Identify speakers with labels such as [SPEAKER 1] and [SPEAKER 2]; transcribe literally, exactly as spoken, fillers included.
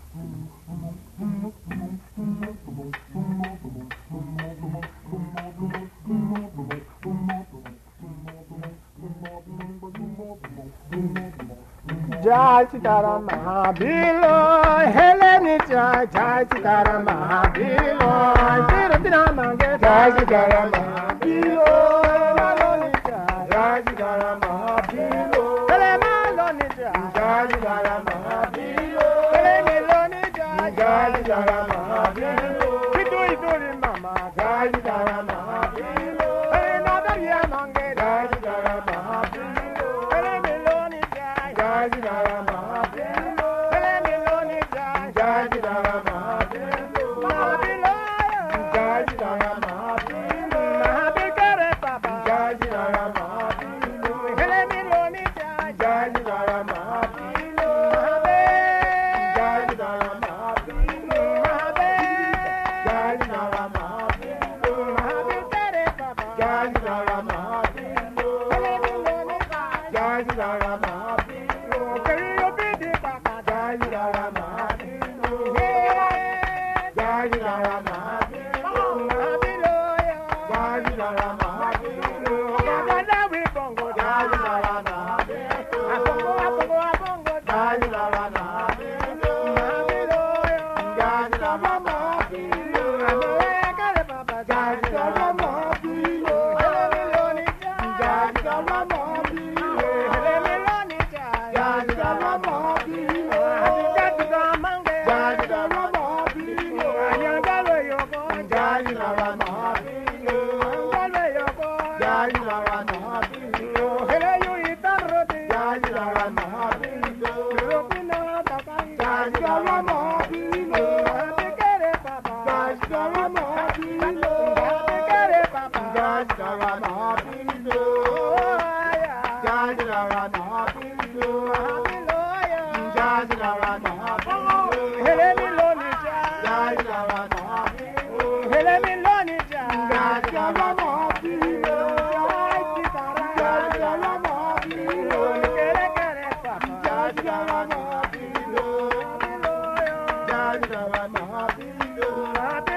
[SPEAKER 1] Jai Sitaram Mahabilo, Heleni Jai, Jai Sitaram Mahabilo, Siratina Mange, Jai Sitaram Mahabilo, Maloni Jai, Jai Sitaram Mahabilo, Helema Loni Jai, Jai Sitaram Mahabilo, Helemi Loni Jai, Jai Sitaram Mahabilo, Kitu Ituri Mama, Jai Sitaram Mahabilo, Helena Daria Mange, Jai Sitaram Mahabilo, Helemi Loni Jai, Jai Sitaram Mahabilo, Helemi Loni Jai, Jai Sitaram Mahabilo, Mahabilo, Jai Sitaram Mahabilo, Mahabil Kare Papa, Jai Sitaram Mahabilo, Helemi Loni Jai, Jai Sitaram Mahabilo, Mahabil, Jai Sitaram Mahabilo, Mahabil, Jai Sitaram Mahabilo, Mahabil Kare Papa, Jai Sitaram Mahabilo, Helemi Loni Jai, Jai Sitaram Mahabilo, Kariyo Bidi Papa, Jai Sitaram Mahabilo, Jai Sitaram Mahabilo, Mahabilo, Jai Sitaram Mahabilo, Kabalawi Bongo, Jai Sitaram Mahabilo, Abongo, Abongo, Abongo, Jai Sitaram Mahabilo, Mahabilo, Jai Sitaram Mahabilo, Mahabil Kare Papa, Jai Sitaram Mahabilo, Helemi Loni Jai, Jai Sitaram Mahabilo, Helemi Loni Jai, Jai Sitaram Mahabilo, Abikatuka Mange, Jai Sitaram Mahabilo, Anyangalo Yoko, Jai Sitaram Mahabilo, Anyangalo Yoko, Jai Sitaram Mahabilo, Heleyu Itaroti, Jai Sitaram Mahabilo, Ropina Takai, Jai Sitaram Mahabilo, Abikare Papa, Jai Sitaram Mahabilo, Abikare Papa, Jai Sitaram Mahabilo, Jai Sitaram Mahabilo, Jai Sitaram Mahabilo, Helemi Loni Jai, Jai Sitaram Mahabilo, Helemi Loni Jai, Jai Sitaram Mahabilo, Jai Sitaram, Jai Sitaram Mahabilo, Kere Kere Papa, Jai Sitaram Mahabilo, Jai Sitaram Mahabilo,